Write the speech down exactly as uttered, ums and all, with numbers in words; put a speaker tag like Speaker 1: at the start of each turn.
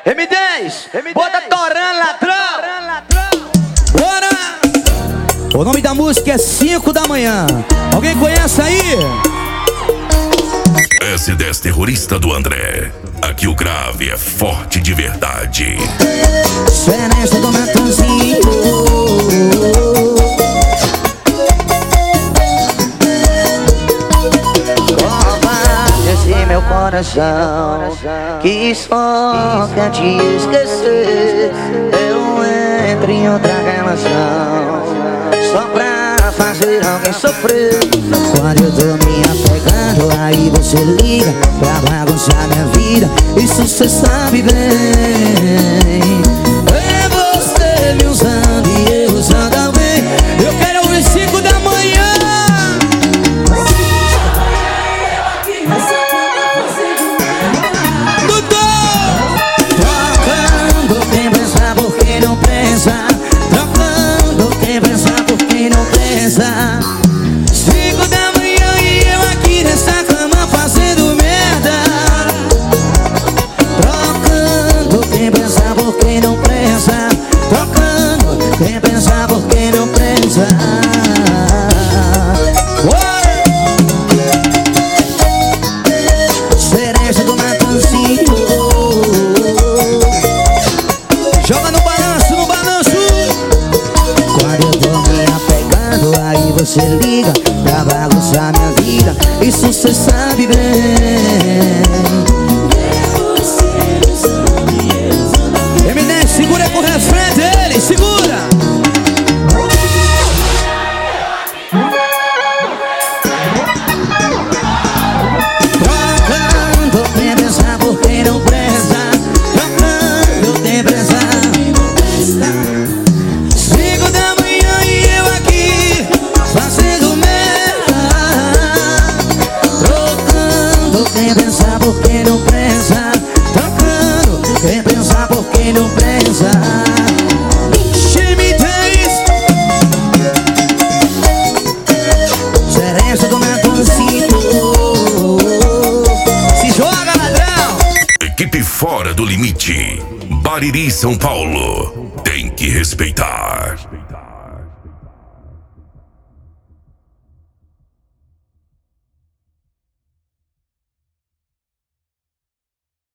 Speaker 1: M dez, bota torando, ladrão.
Speaker 2: Bora! O nome da música é cinco da manhã. Alguém conhece aí?
Speaker 3: S dez Terrorista do André. Aqui o grave é forte de verdade.
Speaker 2: Diferença do Natanzinho.
Speaker 1: Esse meu coração que só quer te esquecer. Eu entro em outra relação só pra fazer alguém sofrer.
Speaker 2: Quando eu tô me apegando, aí você liga pra bagunçar minha vida. Isso cê sabe bem. É você me usando e eu usando alguém. Eu quero ouvir cinco da manhã. Trocando quem pensa por quem não pensa. Trocando quem pensa por quem não pensa. Cinco da manhã e eu aqui nessa cama fazendo merda. Trocando quem pensa por quem não pensa. Trocando quem pensa por quem não pensa. Cereja do Natanzinho. Joga no balanço, no balanço. Quando eu tô me apegando, aí você liga pra bagunçar minha vida. Isso cê sabe bem. M dez, segura com o refrão dele, segura. Trocando quem pensa por quem não presta. Trocando quem pensa. Cinco da manhã e eu aqui fazendo merda. Trocando quem pensa por quem não pensa. Trocando quem pensa por quem não pensa. M dez, Cereja do Natanzinho. Se joga, ladrão.
Speaker 3: Equipe Fora do Limite. Bariri, São Paulo. Tem que respeitar.